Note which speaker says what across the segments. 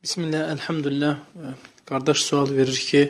Speaker 1: Bismillah, elhamdülillah. Qardaş sual verir ki,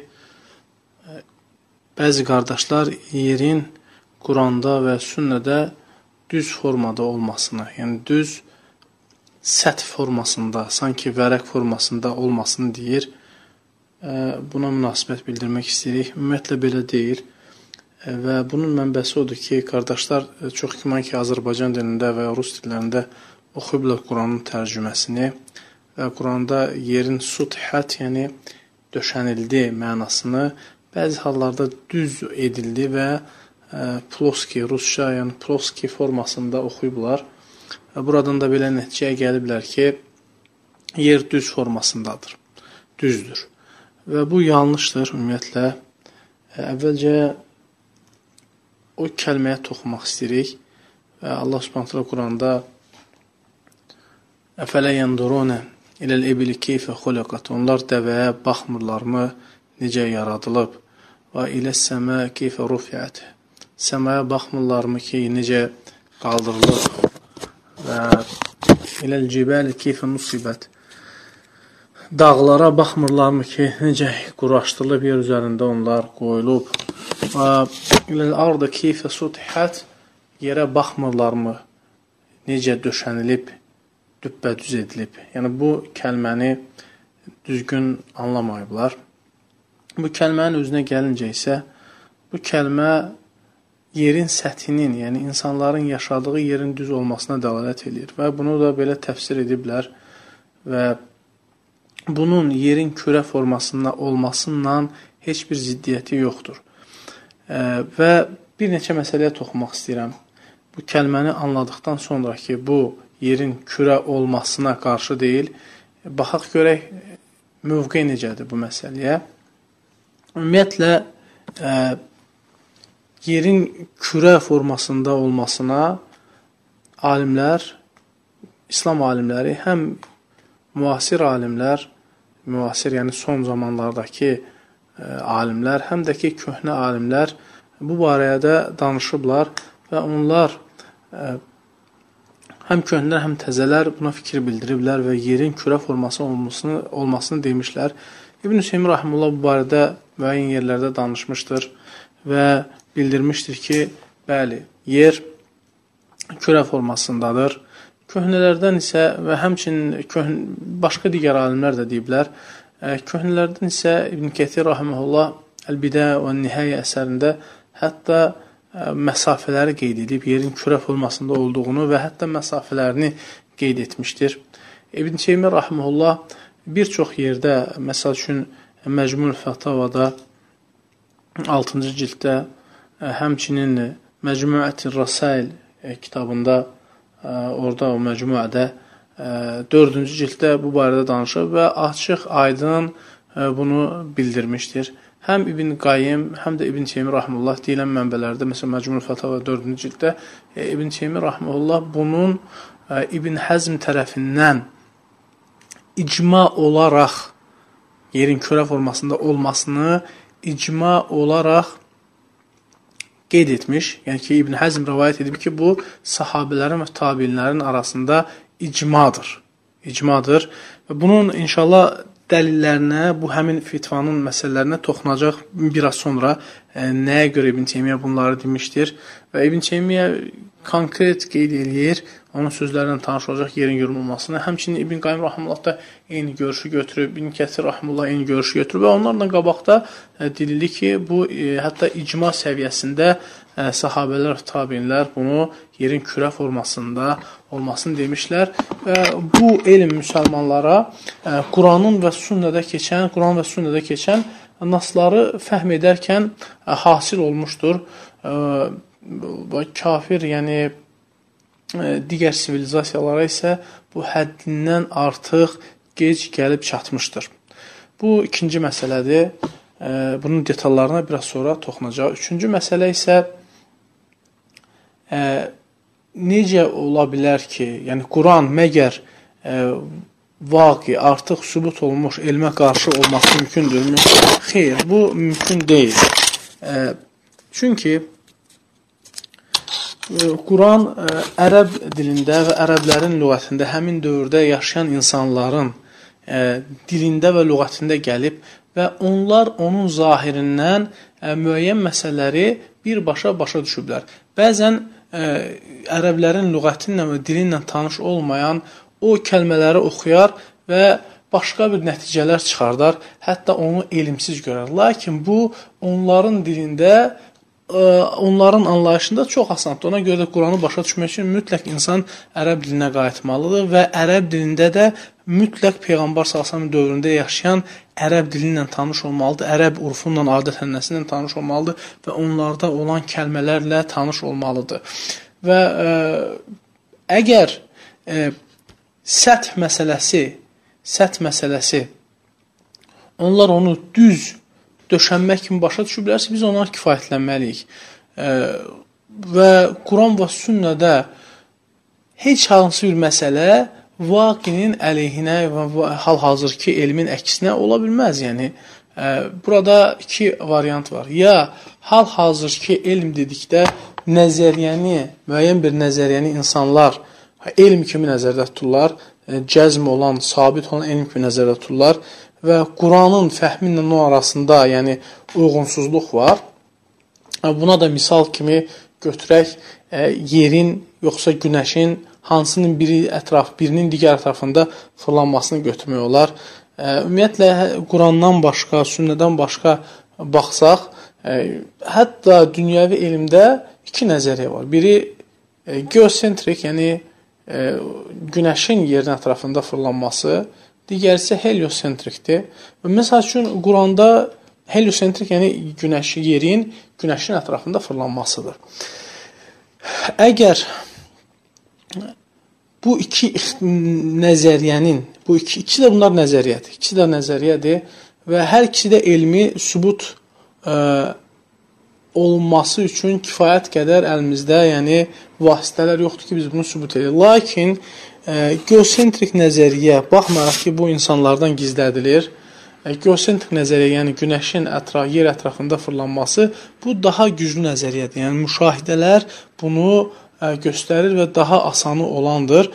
Speaker 1: bəzi qardaşlar yerin Quranda və sünnədə düz formada olmasını, yəni düz səth formasında, sanki vərəq formasında olmasını deyir. Buna münasibət bildirmək istəyirik. Ümumiyyətlə belə deyil. Və bunun mənbəsi odur ki, qardaşlar çox güman ki, Azərbaycan dilində və Rus dillərində oxuyublar Quranın tərcüməsini və Quranda yerin sutihət, yəni döşənildi mənasını bəzi hallarda düz edildi və ploski, rusca, yəni ploski formasında oxuyublar. Buradan da belə nəticəyə gəliblər ki, yer düz formasındadır, düzdür. Və bu yanlışdır ümumiyyətlə. Əvvəlcə o kəlməyə toxunmaq istəyirik. Və Allah Subhanahu taala Quranda Əfələ yənduruna iləl ibli keyfə xuliqat. Onlar dəvəyə baxmırlarmı necə yaradılıb? Və iləs səmə keyfə rufiət. Səmaya baxmırlarmı ki, necə qaldırılıb? Və iləl cibəli keyfə nusibət. Dağlara baxmırlarmı ki, necə quraşdırılıb yer üzərində onlar qoyulub? Və iləl arda keyfə sutihət. Yerə baxmırlarmı necə döşənilib, düppədüz edilib. Yəni bu kəlməni düzgün anlamayıblar. Bu kəlmənin özünə gəlincə isə bu kəlmə yerin səthinin, yəni insanların yaşadığı yerin düz olmasına dəlalət edir və bunu da belə təfsir ediblər və bunun yerin kürə formasında olmasından heç bir ziddiyyəti yoxdur. Və bir neçə məsələyə toxunmaq istəyirəm. Bu kəlməni anladıqdan sonra ki, bu yerin kürə olmasına qarşı deyil, baxaq görək mövqe necədir bu məsələyə. Ümumiyyətlə, yerin kürə formasında olmasına alimlər, İslam alimləri, həm müasir alimlər, müasir yəni son zamanlardakı alimlər, həm də ki, köhnə alimlər bu barədə danışıblar və onlar həm köhnələr, həm təzələr buna fikir bildiriblər və yerin kürə forması olmasını demişlər. İbn Hüseyn Rahimullah bu barədə müəyyən yerlərdə danışmışdır və bildirmişdir ki, bəli, yer kürə formasındadır. Köhnələrdən isə və həmçinin başqa digər alimlər də deyiblər, köhnələrdən isə İbn Kəthir Rahimullah Əl-Bidə və Nihayyə əsərində hətta məsafələri qeyd edib, yerin kürə formasında olduğunu və hətta məsafələrini qeyd etmişdir. İbn Teymiyyə Rahimehullah bir çox yerdə, məsəl üçün Məcmul Fətavada 6-cı cilddə, həmçinin Məcmuətir Rasail kitabında, orada o məcmuədə 4-cü cilddə bu barədə danışıb və açıq, aydın bunu bildirmişdir. Həm İbn Qayyim, həm də İbn Teymiyyə Rahimehullah deyilən mənbələrdə, məsələn, Məcmul Fətava 4-cü cilddə İbn Teymiyyə Rahimehullah bunun İbn Həzm tərəfindən icma olaraq yerin kürə formasında olmasını icma olaraq qeyd etmiş. Yəni ki, İbn Həzm rəvayət edib ki, bu sahabələrin və tabinlərin arasında icmadır. İcmadır. Və bunun inşallah dəlillərinə, bu həmin fitvanın məsələlərinə toxunacaq biraz sonra nəyə görə İbn Teymiyyə bunları demişdir və İbn Teymiyyə konkret qeyd eləyir, onun sözlərindən tanış olacaq yerin yorulmasını. Həmçinin İbn Qayyim Rahimullah da eyni görüşü götürüb, İbn Kəthir Rahimullah eyni görüşü götürüb və onlarla qabaqda deyildi ki, bu hətta icma səviyyəsində sahabələr, tabinlər bunu yerin kürə formasında olmasını demişlər və bu elm müsəlmanlara Quran və sünnədə keçən nasları fəhm edərkən hasil olmuşdur. Kafir, yəni digər sivilizasiyalara isə bu həddindən artıq gec gəlib çatmışdır. Bu ikinci məsələdir. Bunun detallarına biraz sonra toxunacaq. Üçüncü məsələ isə necə ola bilər ki, yəni Quran məgər vaqi, artıq sübut olmuş elmə qarşı olması mümkündürmü? Xeyr, bu mümkün deyil. Çünki Quran ərəb dilində və ərəblərin lüğətində həmin dövrdə yaşayan insanların dilində və lüğətində gəlib və onlar onun zahirindən müəyyən məsələləri birbaşa başa düşüblər. Bəzən ərəblərin lüğətinlə və dilinlə tanış olmayan o kəlmələri oxuyar və başqa bir nəticələr çıxardar, hətta onu elmsiz görər. Lakin bu, onların dilində, onların anlayışında çox asandır. Ona görə də Quranı başa düşmək üçün mütləq insan ərəb dilinə qayıtmalıdır və ərəb dilində də mütləq Peyğəmbər s.ə.v dövründə yaşayan ərəb dili ilə tanış olmalıdır, ərəb urfunla, adət-ənənəsi ilə tanış olmalıdır və onlarda olan kəlmələrlə tanış olmalıdır. Və əgər səth məsələsi, onlar onu düz döşənmək kimi başa düşüblərsə, biz ondan kifayətlənməliyik. Və Quran və sünnədə heç hansı bir məsələ vaqinin əleyhinə və hal-hazırki elmin əksinə ola bilməz. Yəni, burada iki variant var. Ya hal-hazırki elm dedikdə müəyyən bir nəzəriyyəni insanlar elm kimi nəzərdə tuturlar, cəzm olan, sabit olan elm kimi nəzərdə tuturlar və Quranın fəhmi ilə o arasında, yəni uyğunsuzluq var. Buna da misal kimi götürək, yerin yoxsa günəşin hansının birinin digər ətrafında fırlanmasını götürmək olar. Ümumiyyətlə, Qurandan başqa, sünnədən başqa baxsaq, hətta dünyəvi elmdə iki nəzəriyyə var. Biri geosentrik, yəni günəşin yerin ətrafında fırlanması, digər isə heliosentrikdir. Məsəl üçün, Quranda heliosentrik, yəni yerin günəşin ətrafında fırlanmasıdır. Əgər bu iki nəzəriyyənin, ikisi də bunlar nəzəriyyədir və hər ikisi də elmi sübut olması üçün kifayət qədər əlimizdə, yəni vasitələr yoxdur ki, biz bunu sübut edək. Lakin geosentrik nəzəriyyə, baxmayaraq ki, bu insanlardan gizlədilir, geosentrik nəzəriyyə, yəni günəşin yer ətrafında fırlanması, bu daha güclü nəzəriyyədir. Yəni müşahidələr bunu göstərir və daha asanı olandır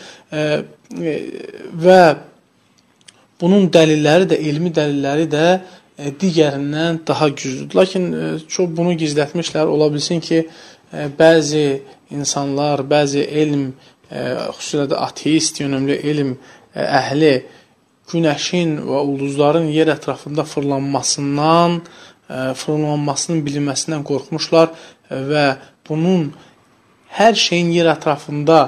Speaker 1: və bunun dəlilləri də, elmi dəlilləri də digərindən daha güclüdür. Lakin çox bunu gizlətmişlər. Ola bilsin ki, bəzi insanlar, bəzi elm, xüsusilə də ateist yönümlü elm əhli günəşin və ulduzların yer ətrafında fırlanmasının bilinməsindən qorxmuşlar və bunun hər şeyin yer ətrafında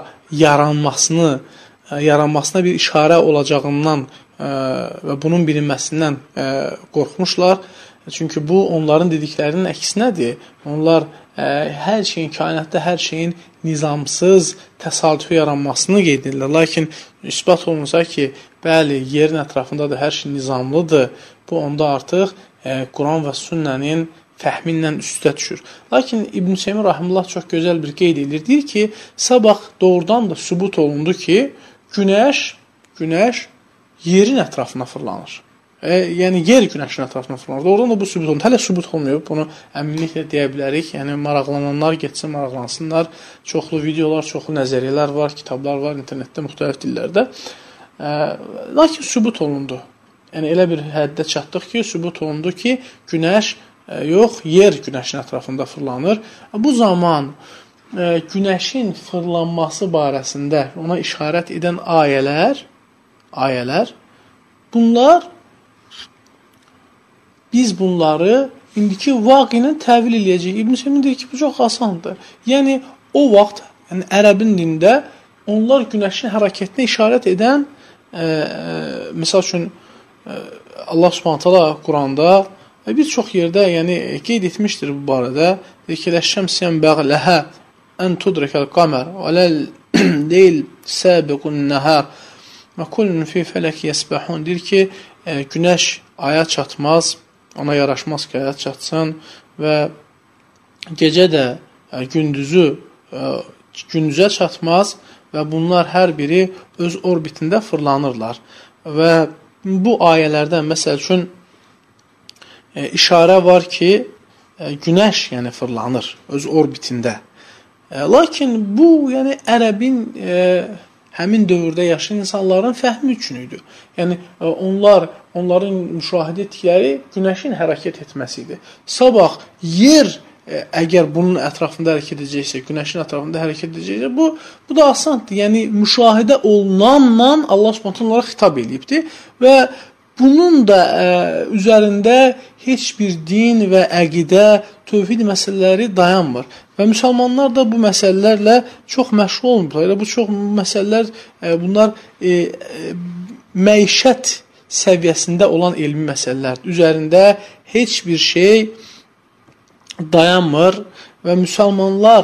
Speaker 1: yaranmasına bir işarə olacağından və bunun bilinməsindən qorxmuşlar. Çünki bu, onların dediklərinin əksinədir. Onlar hər şeyin, kainatda hər şeyin nizamsız, təsadüfi yaranmasını qeyd edirlər. Lakin isbat olunsa ki, bəli, yerin ətrafında da hər şey nizamlıdır. Bu, onda artıq Quran və sünnənin fəhminlə üstə düşür. Lakin İbn Seymiyyə Rahimullah çox gözəl bir qeyd edir. Deyir ki, sabah doğrudan da sübut olundu ki, günəş yerin ətrafına fırlanır. Yəni, yer günəşin ətrafına fırlanır. Doğrudan da bu sübut olunur. Hələ sübut olmuyor. Bunu əminliklə deyə bilərik. Yəni, maraqlananlar getsin, maraqlansınlar. Çoxlu videolar, çoxlu nəzəriyyələr var, kitablar var internetdə, müxtəlif dillərdə. Lakin sübut olundu. Yəni, elə bir həddə çatdıq ki, sübut olundu ki, günəş yer günəşin ətrafında fırlanır. Bu zaman günəşin fırlanması barəsində ona işarət edən ayələr, biz bunları indiki vaqi ilə təvil eləyəcəyik. İbn Seymiyyə deyir ki, bu çox asandır. Yəni, o vaxt, ərəbin dilində onlar günəşin hərəkətinə işarət edən, misal üçün, Allah Subhanahu taala Quranda bir çox yerdə qeyd etmişdir bu barədə. Deyir ki, "Ləş-şəmsiyən bəğləhə ən tudrikəl qamər və ləl-leyl səbiqun-nəhər və kullun fi fələk yəsbəhun." Deyir ki, günəş aya çatmaz, ona yaraşmaz ki, aya çatsın və gecə də gündüzə çatmaz və bunlar hər biri öz orbitində fırlanırlar. Və bu ayələrdən, məsəl üçün, işarə var ki, günəş fırlanır öz orbitində. Lakin bu, ərəbin həmin dövrdə yaşayan insanların fəhmi üçün idi. Yəni onların müşahidə etdikləri günəşin hərəkət etməsi idi. Sabah yer əgər bunun ətrafında hərəkət edəcəksə, günəşin ətrafında hərəkət edəcəksə, bu da asandır. Yəni müşahidə olunanla Allah Subhanahu onlara xitab edibdi və bunun da üzərində heç bir din və əqidə, tövhid məsələləri dayanmır. Və müsəlmanlar da bu məsələlərlə çox məşğul olmurlar. Bu çox məsələlər, bunlar məişət səviyyəsində olan elmi məsələlərdir. Üzərində heç bir şey dayanmır və müsəlmanlar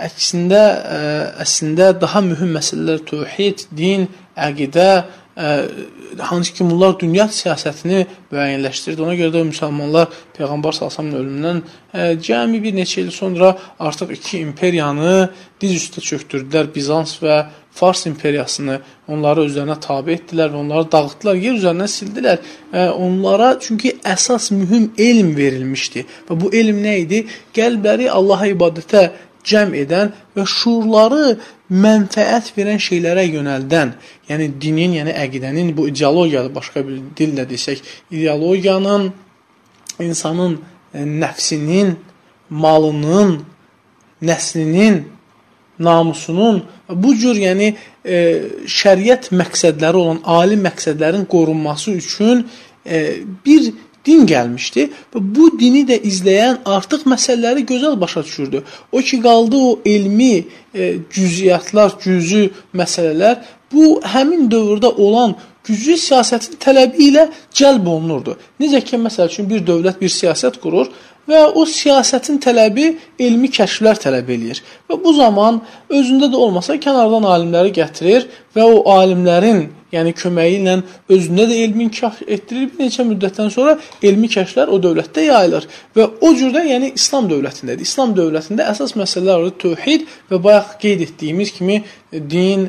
Speaker 1: əslində daha mühüm məsələlər tövhid, din, əqidə, hansı ki bunlar dünya siyasətini müəyyənləşdirir. Ona görə də müsəlmanlar Peyğəmbər sallallahu ölümündən cəmi bir neçə il sonra artıq iki imperiyanı diz üstə çökdürdülər. Bizans və Fars imperiyasını onları özlərinə tabe etdilər və onları dağıtdılar, yer üzərindən sildilər. Onlara çünki əsas mühüm elm verilmişdi və bu elm nə idi? Qəlbləri Allaha ibadətə cəm edən və şuurları mənfəət verən şeylərə yönəldən, yəni dinin, yəni əqidənin, bu ideologiyadır, başqa bir dillə desək, ideologiyanın, insanın nəfsinin, malının, nəslinin, namusunun, bu cür yəni şəriət məqsədləri olan ali məqsədlərin qorunması üçün bir din gəlmişdi və bu dini də izləyən artıq məsələləri gözəl başa düşürdü. O ki, qaldı o elmi cüziyyatlar, cüzü məsələlər, bu həmin dövrdə olan güclü siyasətin tələbi ilə cəlb olunurdu. Necə ki, məsəl üçün bir dövlət bir siyasət qurur və o siyasətin tələbi elmi kəşflər tələb eləyir. Və bu zaman özündə də olmasa kənardan alimləri gətirir və o alimlərin yəni köməyi ilə özündə də elmi inkişaf etdirir. Bir neçə müddətdən sonra elmi kəşflər o dövlətdə yayılır və o cürdə yəni İslam dövlətindədir. İslam dövlətində əsas məsələlər orada tövhid və bayaq qeyd etdiyimiz kimi din,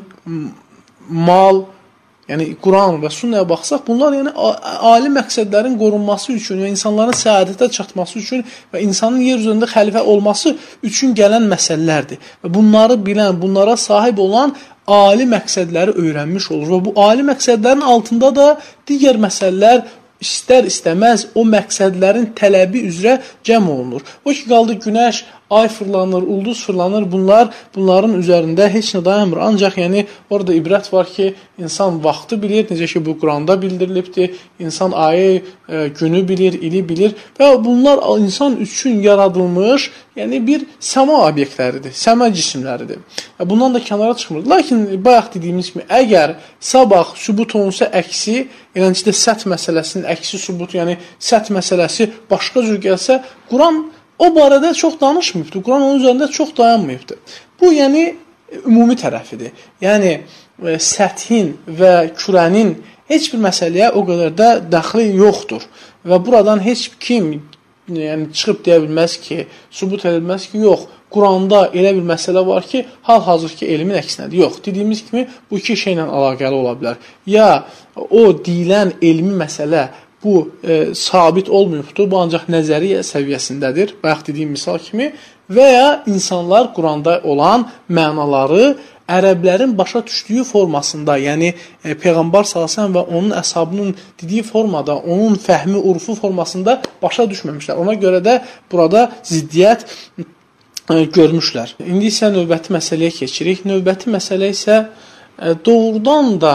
Speaker 1: mal, yəni Quran və sünnəyə baxsaq, bunlar yəni ali məqsədlərin qorunması üçün və insanların səadətə çatması üçün və insanın yer üzərində xəlifə olması üçün gələn məsələlərdir. Və bunları bilən, bunlara sahib olan ali məqsədləri öyrənmiş olur və bu ali məqsədlərin altında da digər məsələlər istər-istəməz o məqsədlərin tələbi üzrə cəm olunur. O ki, qaldı günəş, ay fırlanır, ulduz fırlanır, bunların üzərində heç nə dayanmır. Ancaq yəni orada ibrət var ki, insan vaxtı bilir, necə ki bu Quranda bildirilibdir. İnsan ayı, günü bilir, ili bilir və bunlar insan üçün yaradılmış, yəni bir səma obyektləridir, səma cisimləridir. Bundan da kənara çıxmır. Lakin bayaq dediyimiz kimi, əgər sabah sübut olunsa əksi, yəni ki, səth məsələsinin əksi sübut, yəni səth məsələsi başqa cür gəlsə, Quran o barədə çox danışmayıbdır. Quran onun üzərində çox dayanmayıbdır. Bu, yəni, ümumi tərəfidir. Yəni, səthin və kürənin heç bir məsələyə o qədər də dəxli yoxdur. Və buradan heç kim yəni, çıxıb deyə bilməz ki, sübut edilməz ki, yox, Quranda elə bir məsələ var ki, hal-hazır ki, elmin əksinədir. Yox, dediyimiz kimi, bu iki şeylə əlaqəli ola bilər. Ya o deyilən elmi məsələ bu sabit olmayıbdır, bu ancaq nəzəriyyə səviyyəsindədir, bayaq dediyim misal kimi, və ya insanlar Quranda olan mənaları ərəblərin başa düşdüyü formasında, yəni Peyğəmbər sallallahu və onun əshabının dediyi formada, onun fəhmi, urfu formasında başa düşməmişlər. Ona görə də burada ziddiyyət görmüşlər. İndi isə növbəti məsələyə keçirik. Növbəti məsələ isə doğrudan da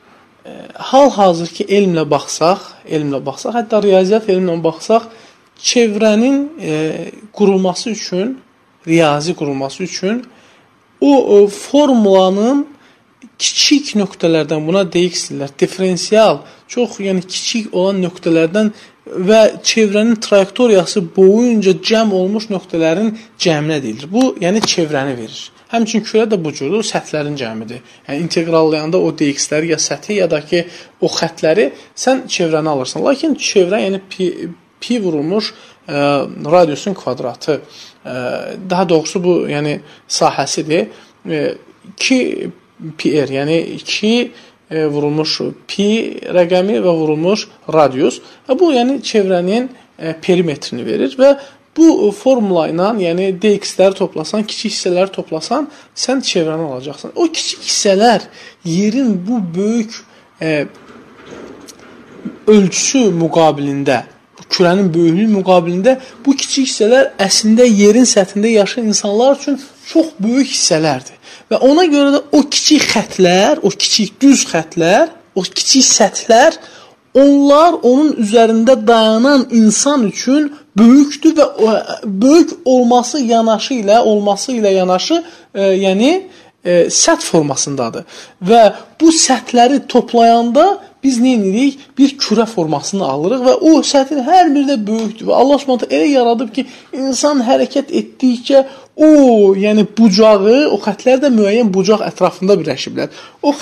Speaker 1: hal-hazırki elmlə baxsaq, hətta riyaziyyat elmlə baxsaq, çevrənin qurulması üçün, riyazi qurulması üçün o formulanın kiçik nöqtələrdən, buna DX deyirlər, diferensial, çox yəni kiçik olan nöqtələrdən və çevrənin trayektoriyası boyunca cəm olmuş nöqtələrin cəminə deyilir. Bu, yəni çevrəni verir. Həmçinin kürə də bu cürdə o səthlərin cəmidir. Yəni inteqrallayanda o DX-ləri ya səthi ya da ki o xətləri sən çevrəni alırsan. Lakin çevrə yəni pi vurulmuş radiusun kvadratı. Daha doğrusu bu yəni sahəsidir. 2 pi-r, yəni 2 vurulmuş pi rəqəmi və vurulmuş radius. Bu yəni çevrənin perimetrini verir və Bu formula ilə, yəni dx-ləri toplasan, kiçik hissələri toplasan, sən çevrəni alacaqsan. O kiçik hissələr yerin bu böyük ölçüsü müqabilində, bu kürənin böyüklüyü müqabilində bu kiçik hissələr əslində yerin səthində yaşayan insanlar üçün çox böyük hissələrdir. Və ona görə də o kiçik xətlər, o kiçik düz xətlər, o kiçik səthlər, onlar onun üzərində dayanan insan üçün böyükdür və böyük olması ilə yanaşı, yəni səth formasındadır. Və bu səthləri toplayanda biz nə edirik? Bir kürə formasını alırıq və o səthin hər biri də böyükdür. Və Allah Subhanahu elə yaradıb ki, insan hərəkət etdikcə yəni bucağı, o xətlər də müəyyən bucaq ətrafında birləşiblər. O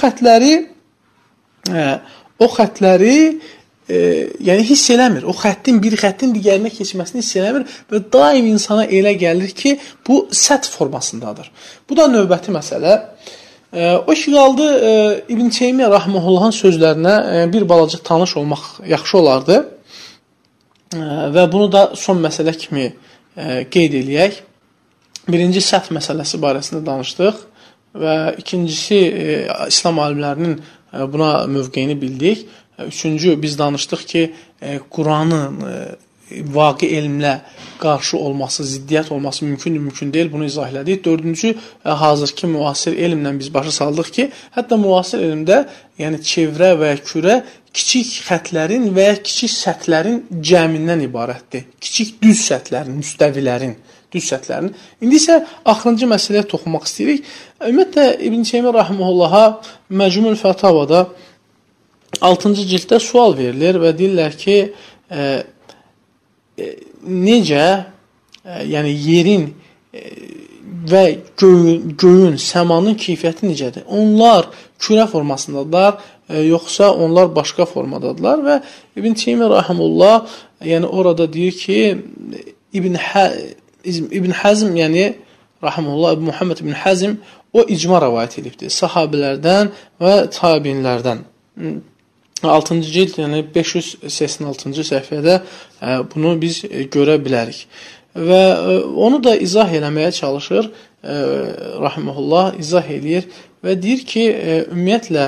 Speaker 1: xətləri yəni hiss eləmir. O bir xəttin digərinə keçməsini hiss eləmir və daim insana elə gəlir ki, bu səth formasındadır. Bu da növbəti məsələ. O ki qaldı İbn Teymiyyə Rahimehullahın sözlərinə bir balaca tanış olmaq yaxşı olardı. Və bunu da son məsələ kimi qeyd eləyək. Birinci səth məsələsi barəsində danışdıq və ikincisi İslam alimlərinin buna mövqeyini bildik. Üçüncü, biz danışdıq ki, Quranın vaqi elmlə qarşı olması, ziddiyyət olması mümkün deyil. Bunu izah elədik. Dördüncü, hazırki müasir elmlə biz başa saldıq ki, hətta müasir elmdə, yəni çevrə və kürə kiçik xətlərin və ya kiçik səthlərin cəmindən ibarətdir. Kiçik düz səthlərin, müstəvilərin, düz səthlərin. İndi isə axırıncı məsələyə toxunmaq istəyirik. Ümumiyyətlə, İbn Teymiyyə Rahimehullaha Məcmul Fətavada 6-cı cilddə sual verilir və deyirlər ki, necə, yəni yerin və göyün, səmanın keyfiyyəti necədir? Onlar kürə formasındadılar, yoxsa onlar başqa formadadılar və İbn Teymiyyə Rahimullah yəni orada deyir ki, İbn Həzm, yəni Rahimullah, Muhammed İbn Həzm o icma rəvayət edibdir sahabilərdən və tabiinlərdən. 6-cı cild, yəni 586-cı səhifədə bunu biz görə bilərik. Və onu da izah eləməyə çalışır, Rahimehullah izah eləyir və deyir ki, ümumiyyətlə,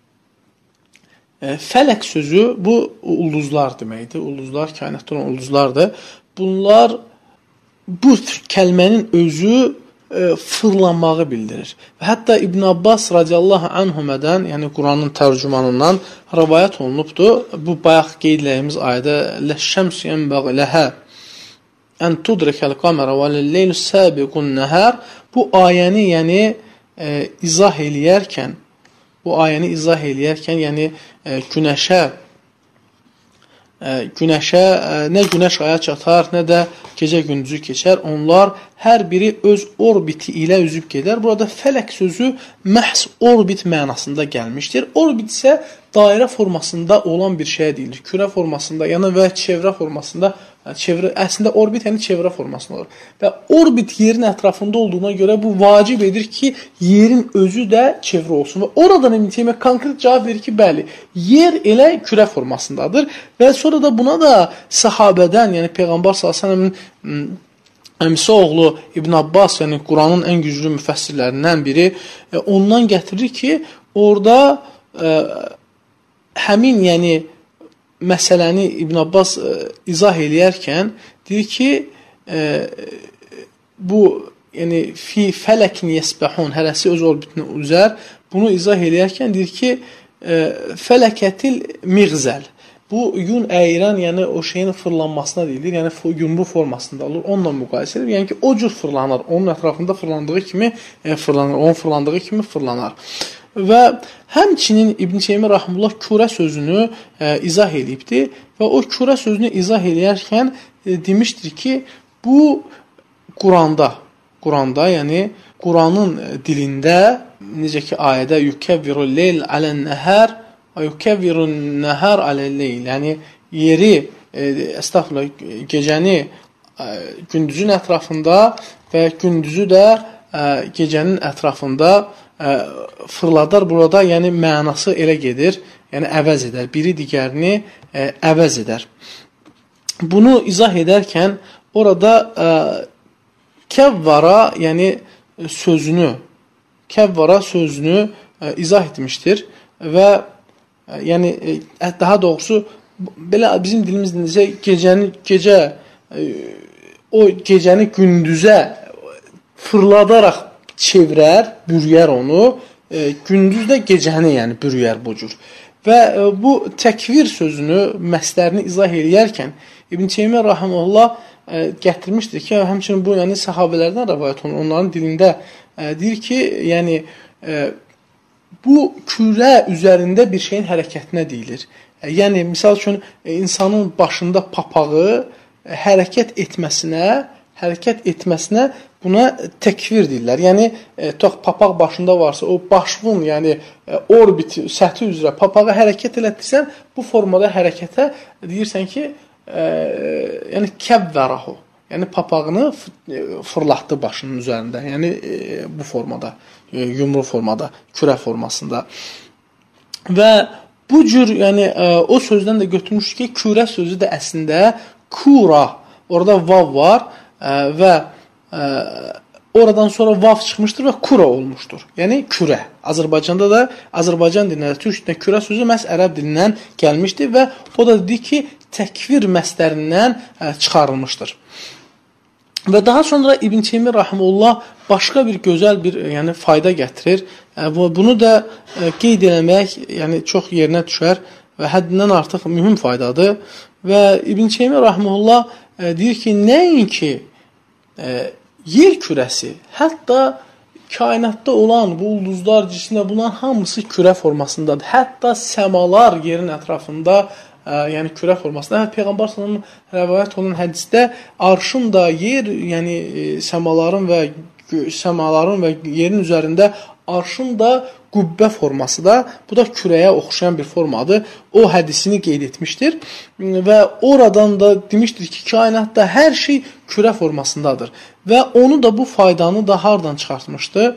Speaker 1: fələk sözü bu ulduzlar deməkdir. Ulduzlar, kainatda olan ulduzlardır. Bunlar, bu kəlmənin özü fırlanmağı bildirir. Və hətta İbn Abbas radiyallahu anhumədən, yəni Quranın tərcümanından rəvayət olunubdur. Bu bayaq qeyd edildiyimiz ayədə "Ləş-şəmsu yenbəği ləhə ən tudrikəl qamərə və lel-leylu səbiqun nəhər" bu ayəni yəni izah eləyərkən, yəni günəşə nə günəş aya çatar, nə də gecə gündüzü keçər. Onlar hər biri öz orbiti ilə üzüb gedər. Burada fələk sözü məhz orbit mənasında gəlmişdir. Orbit isə dairə formasında olan bir şey deyilir. Kürə formasında, yəni və çevrə formasında, əslində orbit yəni çevrə formasında olur. Və orbit yerin ətrafında olduğuna görə bu vacib edir ki, yerin özü də çevrə olsun. Və oradan İbn Teymiyyə konkret cavab verir ki, bəli, yer elə kürə formasındadır. Və sonra da buna da sahabədən, yəni Peyğəmbər s.ə.v-in əmisi oğlu İbn Abbas, yəni Quranın ən güclü müfəssirlərindən biri, ondan gətirir ki, orada həmin, yəni məsələni İbn Abbas izah eləyərkən deyir ki, bu, yəni fi fələkin yəsbəhun, hərəsi öz orbitini üzər. Bunu izah eləyərkən deyir ki, fələkətil miğzəl. Bu, yun əyirən, yəni o şeyin fırlanmasına deyilir, yəni yumru formasında olur, onunla müqayisə edir. Yəni ki, o cür fırlanır, onun ətrafında fırlandığı kimi fırlanır, onun fırlandığı kimi fırlanar. Və həmçinin İbn Teymiyyə Rahimullah kürə sözünü izah eləyibdir və o kürə sözünü izah eləyərkən demişdir ki, bu Quranda, yəni Quranın dilində, necə ki ayədə yukəvvirul leyl alən-nəhər və yukəvvirun nəhər alən-leyl, yəni yeri, gecəni gündüzün ətrafında və gündüzü də gecənin ətrafında fırladar. Burada yəni mənası elə gedir, yəni əvəz edər, biri digərini əvəz edər. Bunu izah edərkən orada kəvvara, yəni kəvvara sözünü izah etmişdir və yəni daha doğrusu belə bizim dilimizdə necə o gecəni gündüzə fırladaraq çevirər, bürüyər onu, gündüz də gecəni yəni bürüyər bu cür. Və bu təkvir sözünü, məslərini izah edərkən İbn Teymiyyə rahimehullah gətirmişdir ki, həmçinin bu yəni səhabələrdən rivayət olunur, onların dilində deyir ki, yəni bu kürə üzərində bir şeyin hərəkətinə deyilir. Yəni misal üçün insanın başında papağı hərəkət etməsinə buna təkvir deyirlər. Yəni papaq başında varsa, o başvın, yəni orbit səthi üzrə papağı hərəkət elətdirsən, bu formada hərəkətə deyirsən ki, yəni kəvvərahu. Yəni papağını fırlatdı başının üzərində. Yəni bu formada, yumru formada, kürə formasında. Və bu cür, yəni o sözdən də götürmüş ki, kürə sözü də əslində kura, orada vav var və oradan sonra vav çıxmışdır və kura olmuşdur. Yəni kürə. Azərbaycanda da, Azərbaycan dilində, türk dilində kürə sözü məhz ərəb dilindən gəlmişdir və o da deyir ki, təkvir məslərindən çıxarılmışdır. Və daha sonra İbn Teymiyyə rahimehullah başqa bir gözəl bir yəni fayda gətirir. Bunu da qeyd etmək, yəni çox yerinə düşər və həddindən artıq mühüm faydadır. Və İbn Teymiyyə rahimehullah deyir ki, nəinki yer kürəsi, hətta kainatda olan bu ulduzlar, cisimlər, bunların hamısı kürə formasındadır. Hətta səmalar yerin ətrafında, yəni kürə formasında. Peyğəmbər sallallahu əleyhi və səlləm rivayət olunan hədisdə arşın da yer, yəni səmaların və yerin üzərində arşın da qübbə forması da, bu da kürəyə oxşayan bir formadır. O hədisini qeyd etmişdir və oradan da demişdir ki, kainatda hər şey kürə formasındadır. Və onu da bu faydanı da hardan çıxartmışdı?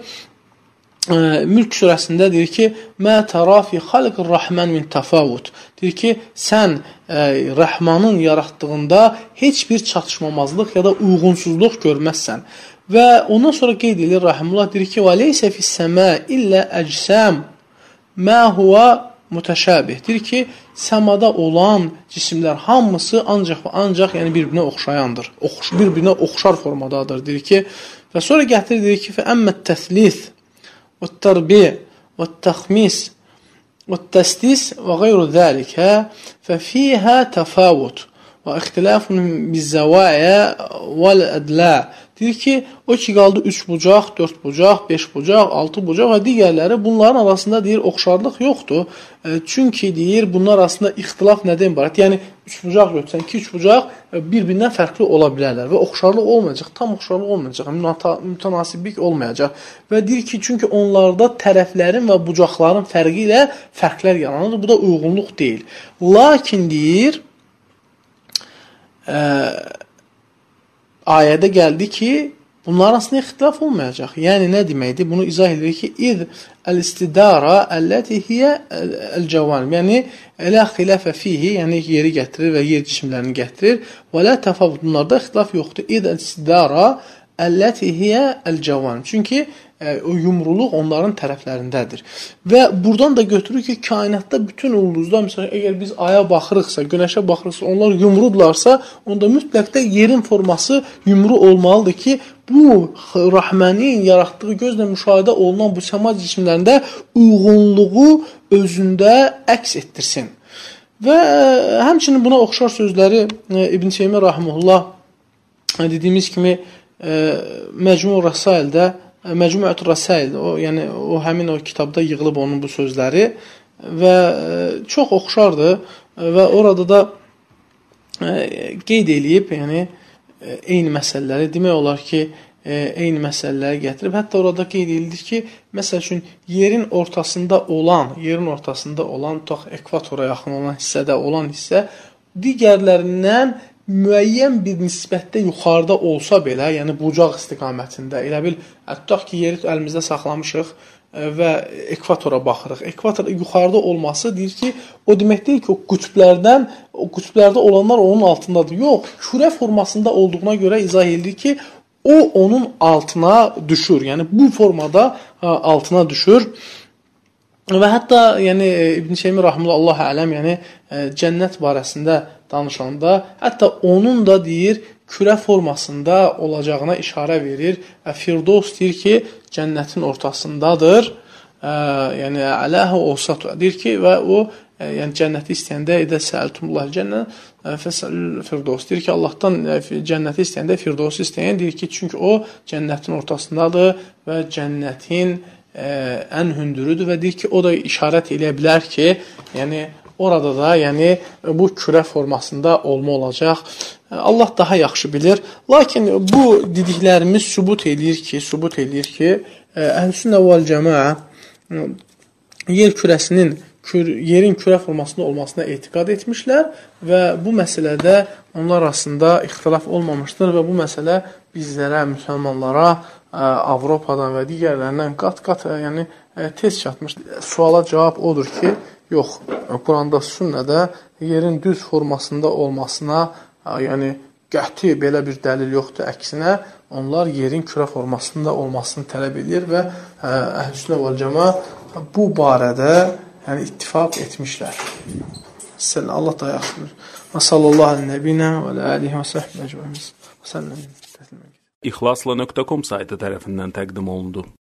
Speaker 1: Mülk surəsində deyir ki, mə tərə fi xalqir rəhmən min təfavut. Deyir ki, sən Rəhmanın yaratdığında heç bir çatışmamazlıq ya da uyğunsuzluq görməzsən. Və ondan sonra qeyd edir rahimullah, deyir ki, və leysə fis-səmə illə əcsəm mə huvə mütəşəbih. Deyir ki, səmada olan cisimlər hamısı ancaq yəni bir-birinə oxşayandır. Bir-birinə oxşar formadadır. Deyir ki, və sonra gətirir, deyir ki, fəəmmət təslith və-tərbi və-təxmis və-təstis və qeyru zəlikə fəfiyhə təfavut və ixtilafun biz-zəvaiyə vəl-ədlə. Deyir ki, o ki qaldı 3 bucaq, 4 bucaq, 5 bucaq, 6 bucaq və digərləri, bunların arasında deyir, oxşarlıq yoxdur. Çünki deyir, bunlar arasında ixtilaf nədən ibarət? Yəni, 3 bucaq götürsən, 2-3 bucaq bir-birindən fərqli ola bilərlər və oxşarlıq olmayacaq, tam oxşarlıq olmayacaq, mütənasiblik olmayacaq. Və deyir ki, çünki onlarda tərəflərin və bucaqların fərqi ilə fərqlər yaranır, bu da uyğunluq deyil. Lakin deyir, ayədə gəldi ki, bunlar arasında ixtilaf olmayacaq. Yəni, nə deməkdir? Bunu izah edir ki, İz əl-istidara əlləti hiyə əl-cəvanim. Yəni, ələ xilafə fihi, yəni yeri gətirir və yer cisimlərini gətirir. Və lə təfavut, bunlarda ixtilaf yoxdur. İz əl-istidara əlləti hiyə əl-cəvanim. Çünki o yumruluq onların tərəflərindədir. Və buradan da götürür ki, kainatda bütün ulduzlar, məsələn, əgər biz aya baxırıqsa, günəşə baxırıqsa, onlar yumrudlarsa, onda mütləq də yerin forması yumru olmalıdır ki, bu Rəhmənin yaratdığı gözlə müşahidə olunan bu səma cisimlərində uyğunluğu özündə əks etdirsin. Və həmçinin buna oxşar sözləri İbn Teymiyyə rahimehullah dediyimiz kimi Məcmu'ur Rəsail, yəni o həmin o kitabda yığılıb onun bu sözləri və çox oxşardır və orada da qeyd eləyib, yəni eyni məsələləri demək olar ki, eyni məsələləri gətirib. Hətta orada qeyd edilir ki, məsəl üçün yerin ortasında olan, tutaq ekvatora yaxın olan hissədə olan hissə digərlərindən müəyyən bir nisbətdə yuxarıda olsa belə, yəni bucaq istiqamətində, elə bil, tutaq ki, yeri əlimizdə saxlamışıq, və ekvatora baxırıq. Ekvator yuxarıda olması deyir ki, o demək deyil ki, o qütblərdə olanlar onun altındadır. Yox, kürə formasında olduğuna görə izah edilir ki, o onun altına düşür. Yəni bu formada altına düşür. Və hətta yəni İbn Şeymi rahimehullah Allah ələm, yəni cənnət barəsində danışanda hətta onun da deyir kürə formasında olacağına işarə verir. Firdos deyir ki, cənnətin ortasındadır. Yəni aləhu awsat deyir ki, və o yəni cənnəti istəyəndə edə səltumullah cənnət fəsəl firdos deyir ki, Allahdan cənnəti istəyəndə firdosu istəyən deyir ki, çünki o cənnətin ortasındadır və cənnətin ən hündürüdür və deyir ki, o da işarət eləyə bilər ki, yəni orada da yəni bu kürə formasında olma olacaq. Allah daha yaxşı bilir. Lakin bu dediklərimiz sübut eləyir ki, Əhl-Sünnə vəl Cəmaə yer kürəsinin yerin kürə formasında olmasına etiqad etmişlər və bu məsələdə onlar arasında ixtilaf olmamışdır və bu məsələ bizlərə, müsəlmanlara Avropadan və digərlərindən qat-qat yəni tez çatmışdır. Suala cavab odur ki, yox, Quranda, sünnədə yerin düz formasında olmasına yəni qəti belə bir dəlil yoxdur. Əksinə, onlar yerin kürə formasında olmasını tələb edir və Əhl-Sünnə vəl Cəmaə bu barədə yəni ittifaq etmişlər. Allah da yaxşıdır. Və sallallahu aleyhi nəbinə və alihi və səhbə əcməin. İxlasla.com saytı tərəfindən təqdim olundu.